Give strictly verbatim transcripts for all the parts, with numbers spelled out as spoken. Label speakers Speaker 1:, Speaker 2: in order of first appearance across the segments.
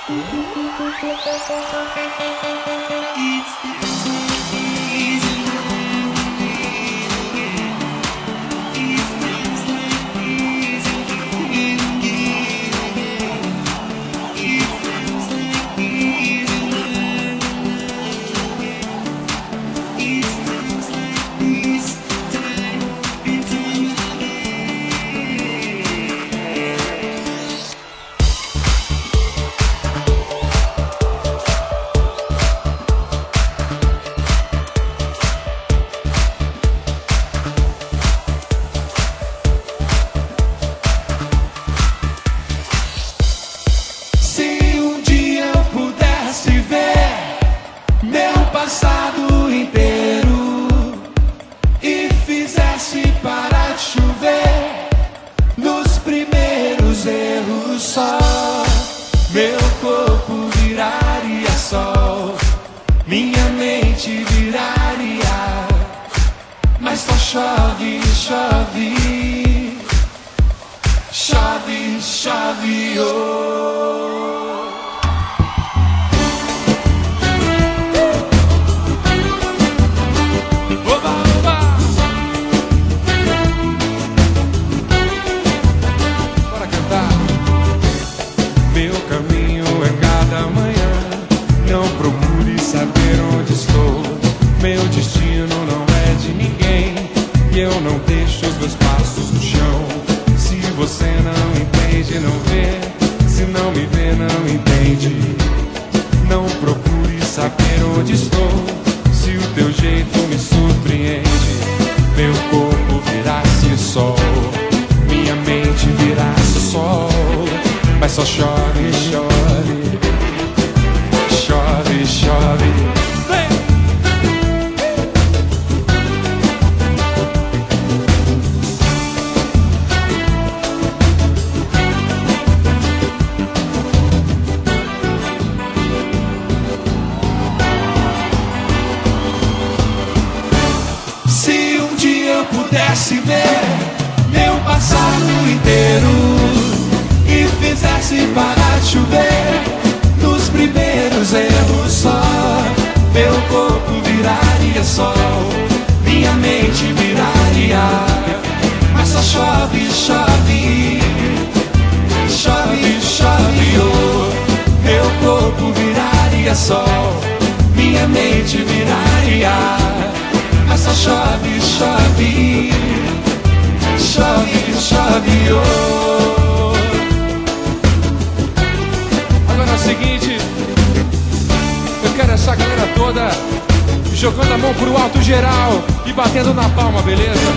Speaker 1: Jogando a mão pro alto geral e batendo na palma, beleza?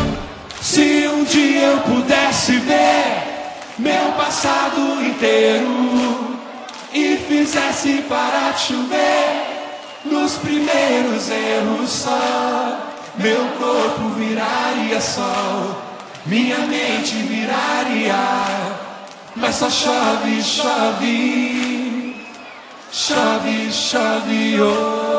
Speaker 2: Se um dia eu pudesse ver meu passado inteiro e fizesse parar de chover nos primeiros erros só, meu corpo viraria sol, minha mente viraria ar, mas só chove, chove, chove, chove, oh.